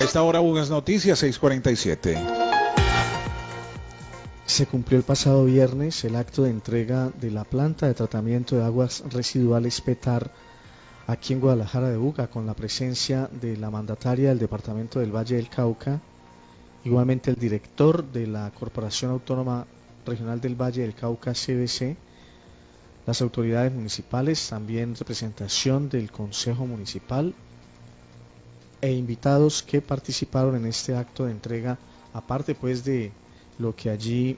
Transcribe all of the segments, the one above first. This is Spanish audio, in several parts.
Esta hora Bugas Noticias 6:47. Se cumplió el pasado viernes el acto de entrega de la planta de tratamiento de aguas residuales PETAR aquí en Guadalajara de Buga, con la presencia de la mandataria del Departamento del Valle del Cauca, igualmente el director de la Corporación Autónoma Regional del Valle del Cauca, CBC, las autoridades municipales, también representación del Consejo Municipal e invitados que participaron en este acto de entrega, aparte pues de lo que allí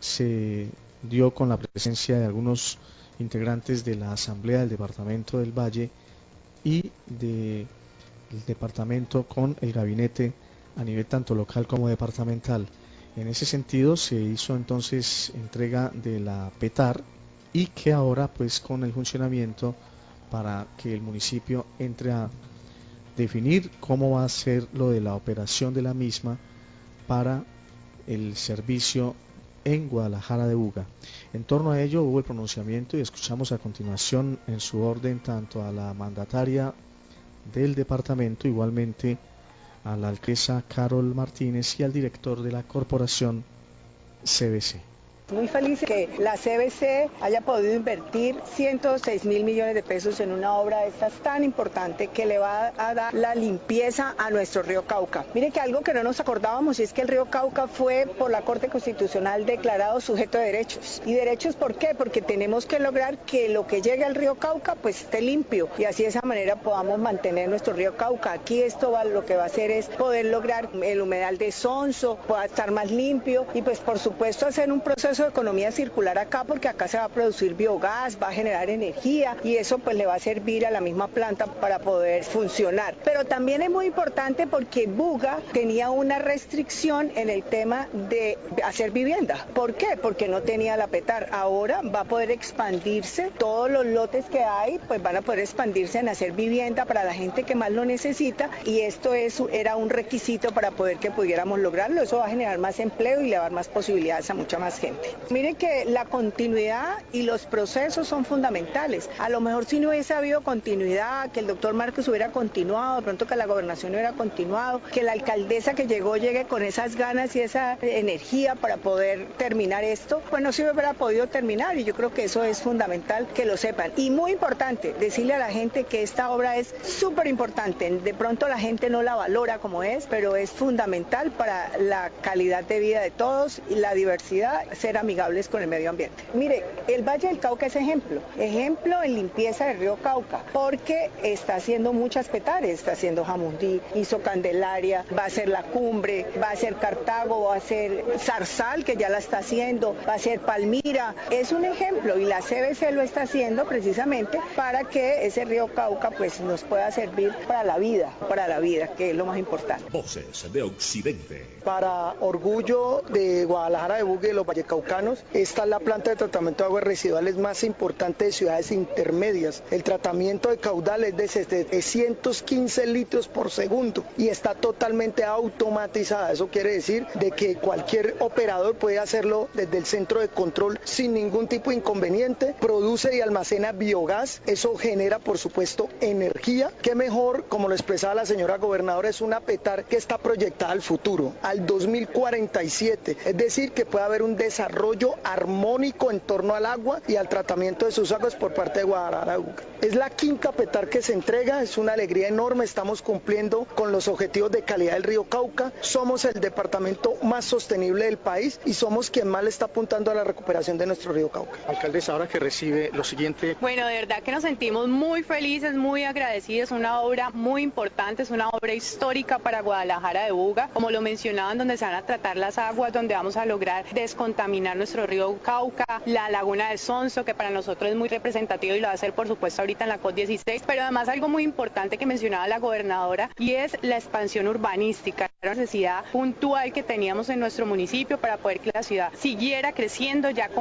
se dio con la presencia de algunos integrantes de la Asamblea del Departamento del Valle y del departamento con el gabinete a nivel tanto local como departamental. En ese sentido se hizo entonces entrega de la PETAR y que ahora pues con el funcionamiento para que el municipio entre a definir cómo va a ser lo de la operación de la misma para el servicio en Guadalajara de Buga. En torno a ello hubo el pronunciamiento y escuchamos a continuación en su orden tanto a la mandataria del departamento, igualmente a la alcaldesa Carol Martínez y al director de la corporación CBC. Muy feliz que la CBC haya podido invertir 106.000 millones de pesos en una obra de estas tan importante que le va a dar la limpieza a nuestro río Cauca. Mire que algo que no nos acordábamos es que el río Cauca fue por la Corte Constitucional declarado sujeto de derechos. ¿Y derechos por qué? Porque tenemos que lograr que lo que llegue al río Cauca pues esté limpio y así de esa manera podamos mantener nuestro río Cauca. Aquí lo que va a hacer es poder lograr el humedal de Sonso, pueda estar más limpio y pues por supuesto hacer un proceso de economía circular acá, porque acá se va a producir biogás, va a generar energía y eso pues le va a servir a la misma planta para poder funcionar. Pero también es muy importante porque Buga tenía una restricción en el tema de hacer vivienda. ¿Por qué? Porque no tenía la PETAR. Ahora va a poder expandirse, todos los lotes que hay pues van a poder expandirse en hacer vivienda para la gente que más lo necesita y esto era un requisito para poder que pudiéramos lograrlo. Eso va a generar más empleo y le va a dar más posibilidades a mucha más gente. Mire que la continuidad y los procesos son fundamentales. A lo mejor si no hubiese habido continuidad, que el doctor Márquez hubiera continuado, de pronto que la gobernación hubiera continuado, que la alcaldesa que llegó llegue con esas ganas y esa energía para poder terminar esto, pues no se hubiera podido terminar y yo creo que eso es fundamental que lo sepan. Y muy importante decirle a la gente que esta obra es súper importante. De pronto la gente no la valora como es, pero es fundamental para la calidad de vida de todos y la diversidad, ser amigables con el medio ambiente. Mire, el Valle del Cauca es ejemplo en limpieza del río Cauca, porque está haciendo muchas PETARes, está haciendo Jamundí, hizo Candelaria, va a hacer La Cumbre, va a hacer Cartago, va a hacer Zarzal, que ya la está haciendo, va a hacer Palmira, es un ejemplo y la CBC lo está haciendo precisamente para que ese río Cauca pues nos pueda servir para la vida, que es lo más importante. Voces de Occidente. Para orgullo de Guadalajara de Buga y los vallecaucanos, esta es la planta de tratamiento de aguas residuales más importante de ciudades intermedias. El tratamiento de caudal es de 715 litros por segundo y está totalmente automatizada. Eso quiere decir de que cualquier operador puede hacerlo desde el centro de control sin ningún tipo de inconveniente. Produce y almacena biogás. Eso genera, por supuesto, energía. Que mejor, como lo expresaba la señora gobernadora, es una PETAR que está proyectada al futuro, al 2047. Es decir, que puede haber un desarrollo armónico en torno al agua y al tratamiento de sus aguas por parte de Guadalajara. Es la quinta PETAR que se entrega, es una alegría enorme, estamos cumpliendo con los objetivos de calidad del río Cauca, somos el departamento más sostenible del país y somos quien más le está apuntando a la recuperación de nuestro río Cauca. Alcaldesa, ahora que recibe lo siguiente. Bueno, de verdad que nos sentimos muy felices, muy agradecidos, una obra muy importante, es una obra histórica para Guadalajara de Buga, como lo mencionaban, donde se van a tratar las aguas, donde vamos a lograr descontaminar nuestro río Cauca, la laguna de Sonso, que para nosotros es muy representativo y lo va a hacer por supuesto ahorita en la COP16, pero además algo muy importante que mencionaba la gobernadora y es la expansión urbanística, la necesidad puntual que teníamos en nuestro municipio para poder que la ciudad siguiera creciendo ya con planes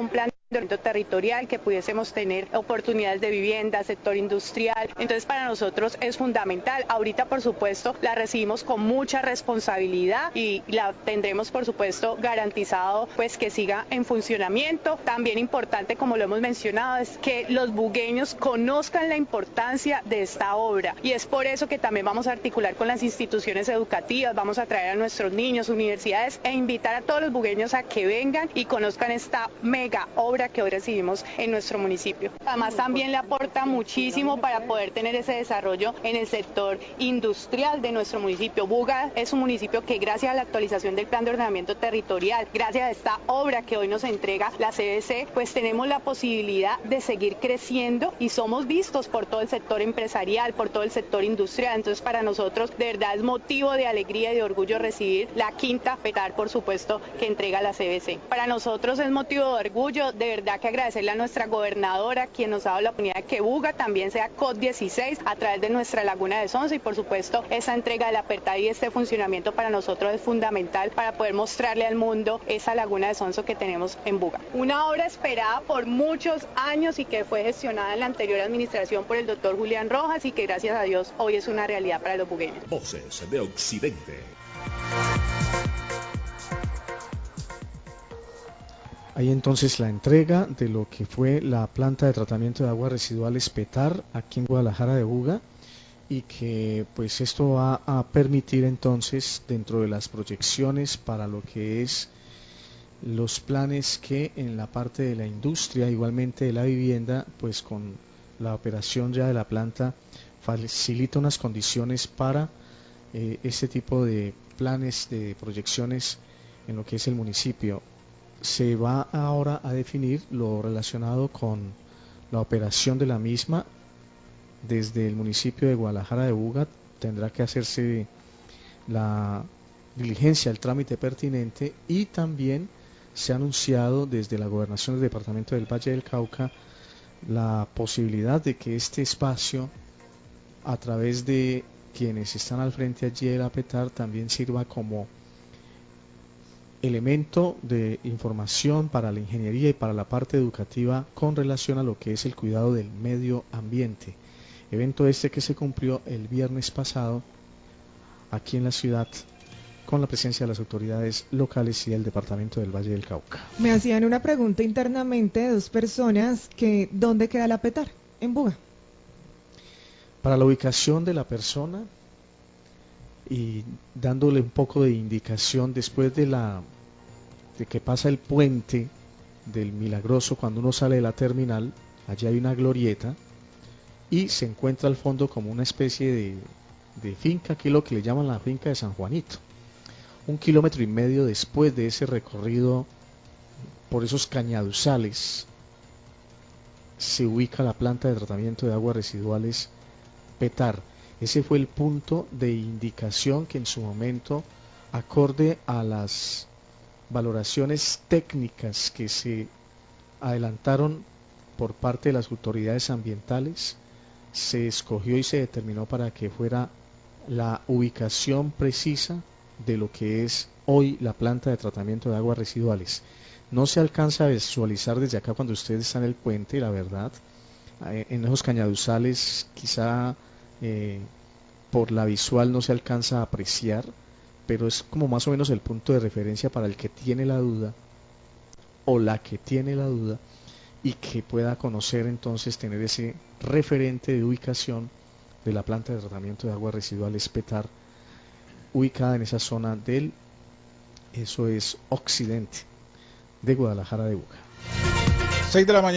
territorial, que pudiésemos tener oportunidades de vivienda, sector industrial. Entonces para nosotros es fundamental. Ahorita por supuesto la recibimos con mucha responsabilidad y la tendremos por supuesto garantizado pues que siga en funcionamiento. También importante, como lo hemos mencionado, es que los bugueños conozcan la importancia de esta obra y es por eso que también vamos a articular con las instituciones educativas, vamos a traer a nuestros niños, universidades e invitar a todos los bugueños a que vengan y conozcan esta mega obra que hoy recibimos en nuestro municipio. Además también le aporta muchísimo para poder tener ese desarrollo en el sector industrial de nuestro municipio. Buga es un municipio que gracias a la actualización del plan de ordenamiento territorial, gracias a esta obra que hoy nos entrega la CBC, pues tenemos la posibilidad de seguir creciendo y somos vistos por todo el sector empresarial, por todo el sector industrial. Entonces para nosotros de verdad es motivo de alegría y de orgullo recibir la quinta PETAR, por supuesto, que entrega la CBC. Para nosotros es motivo de orgullo, de verdad que agradecerle a nuestra gobernadora, quien nos ha dado la oportunidad de que Buga también sea COP16 a través de nuestra laguna de Sonso y por supuesto esa entrega de la PETAR y este funcionamiento para nosotros es fundamental para poder mostrarle al mundo esa laguna de Sonso que tenemos en Buga. Una obra esperada por muchos años y que fue gestionada en la anterior administración por el doctor Julián Rojas y que gracias a Dios hoy es una realidad para los bugueños. Voces de Occidente. Hay entonces la entrega de lo que fue la planta de tratamiento de aguas residuales PETAR aquí en Guadalajara de Buga y que pues esto va a permitir entonces dentro de las proyecciones para lo que es los planes que en la parte de la industria, igualmente de la vivienda, pues con la operación ya de la planta facilita unas condiciones para este tipo de planes de proyecciones en lo que es el municipio. Se va ahora a definir lo relacionado con la operación de la misma. Desde el municipio de Guadalajara de Buga tendrá que hacerse la diligencia, el trámite pertinente y también se ha anunciado desde la gobernación del departamento del Valle del Cauca la posibilidad de que este espacio, a través de quienes están al frente allí de la PETAR, también sirva como elemento de información para la ingeniería y para la parte educativa con relación a lo que es el cuidado del medio ambiente. Evento este que se cumplió el viernes pasado aquí en la ciudad con la presencia de las autoridades locales y del departamento del Valle del Cauca. Me hacían una pregunta internamente de dos personas que ¿dónde queda la PETAR? En Buga. Para la ubicación de la persona y dándole un poco de indicación después de que pasa el puente del Milagroso, cuando uno sale de la terminal, allí hay una glorieta y se encuentra al fondo como una especie de finca, que es lo que le llaman la finca de San Juanito. 1,5 kilómetros después de ese recorrido por esos cañaduzales se ubica la planta de tratamiento de aguas residuales PETAR. Ese fue el punto de indicación que en su momento, acorde a las valoraciones técnicas que se adelantaron por parte de las autoridades ambientales, se escogió y se determinó para que fuera la ubicación precisa de lo que es hoy la planta de tratamiento de aguas residuales. No se alcanza a visualizar desde acá cuando usted está en el puente, la verdad, en esos cañaduzales quizá por la visual no se alcanza a apreciar, pero es como más o menos el punto de referencia para el que tiene la duda o la que tiene la duda y que pueda conocer, entonces tener ese referente de ubicación de la planta de tratamiento de aguas residuales PETAR ubicada en esa zona del, eso es occidente de Guadalajara de Buga. 6 de la mañana.